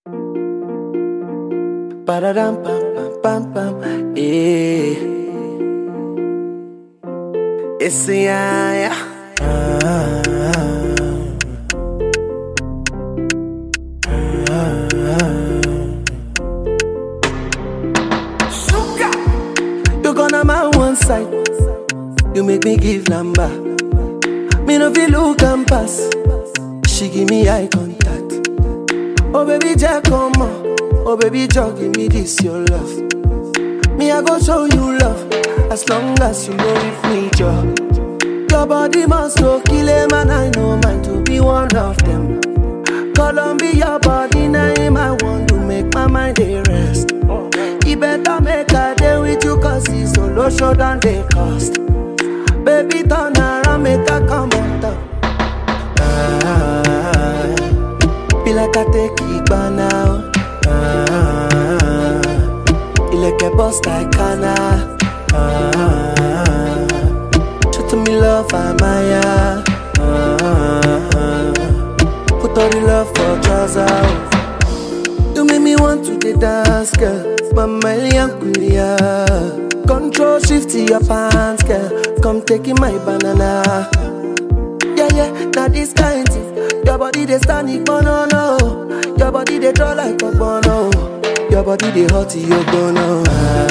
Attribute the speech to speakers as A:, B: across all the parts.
A: Ba-da-dum, pam, pam, pam, pam, yeah. It's the yeah. Sugar. You gonna my one side. You make me give lamba. Me no feel look and pass. She give me eye contact. Oh baby, Jack, come on. Oh baby, Jack, give me this your love. Me I go show you love. As long as you go with me, Joe. Your body must go kill him, and I know mine to be one of them. Columbia, your body name, I want to make my mind a rest. You better make a day with you, cause it's solo show than they cost. Baby, turn around, make a come on top. Feel like I take it by now. You like a boss like Kana. Show to me love, I'm Maya. Put all the love for trousers. You make me want to the dance, girl. Mama Yankulia. Control shift to your pants, girl. Come taking my banana. Yeah, yeah, now this kind thing. Your body they stand it, no. Your body they draw like a bono. Your body they hot to your bono.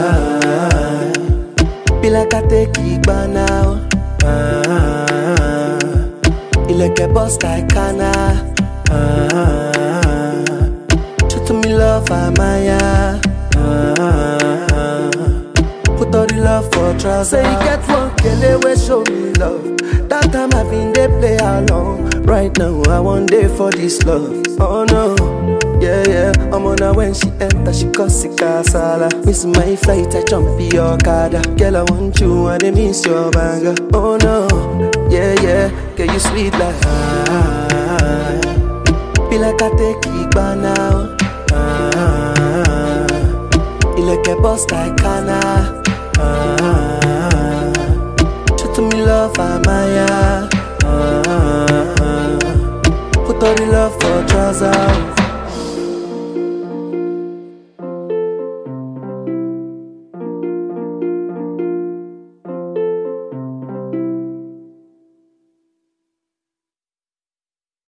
A: Feel like I take it by now. You like a boss like Kana. Show to me love, I'm Maya. Put all the love for trousers. Say you get one kele we show me love. That time I been they play along. Right now I want day for this love. Oh no, yeah, yeah. I'm on her when she enter, she cause sick sala. Miss my flight, I jump in your car. Girl, I want you and I miss your banger. Oh no, yeah, yeah. Girl, you sweet like feel like I take it by now. You like a boss like Kana.